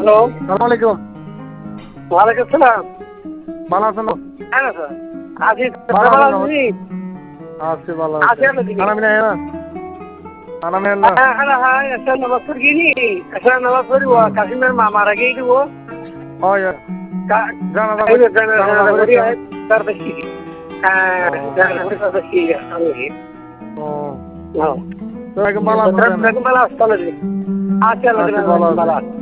Hello, সালাম আলাইকুম। ওয়ালাইকুম সালাম। ভালো আছেন? হ্যাঁ স্যার, আছি ভালো ভালো আছেন? আছি। আছি ভালো আছি আছি। আপনার দিকে। খানা পিনা হ্যাঁ খানা পিনা হ্যাঁ হ্যাঁ হ্যাঁ, একটা নামাজ পড়ি নি, একটা নামাজ পড়িব কাশিমের মামার আগেই দিব। হয় জানাজা জানাজা জানাজা করি করেছেন? তার বেশি। হ্যাঁ, জানাজা করি তার বেশি। ও হ্যাঁ, তো একদম ভালো আছেন? ভালো আসতে হবে। আচ্ছা, আছি ভালো আছি। ভালো